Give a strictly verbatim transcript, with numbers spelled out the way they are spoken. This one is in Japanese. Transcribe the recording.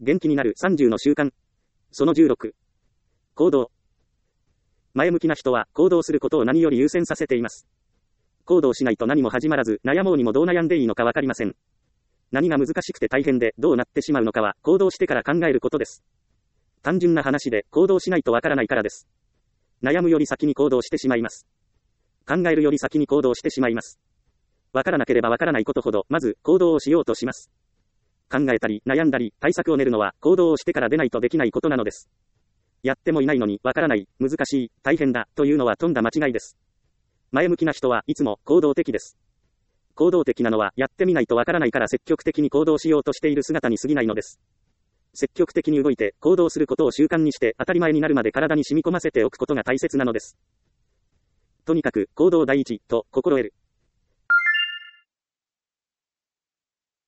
元気になるさんじゅうの習慣。そのじゅうろく。行動。前向きな人は行動することを何より優先させています。行動しないと何も始まらず、悩もうにもどう悩んでいいのかわかりません。何が難しくて大変でどうなってしまうのかは行動してから考えることです。単純な話で行動しないとわからないからです。悩むより先に行動してしまいます。考えるより先に行動してしまいます。わからなければわからないことほどまず行動をしようとします。考えたり悩んだり対策を練るのは行動をしてからでないとできないことなのです。やってもいないのにわからない、難しい、大変だというのはとんだ間違いです。前向きな人はいつも行動的です。行動的なのはやってみないとわからないから積極的に行動しようとしている姿に過ぎないのです。積極的に動いて行動することを習慣にして当たり前になるまで体に染み込ませておくことが大切なのです。とにかく行動第一と心得る。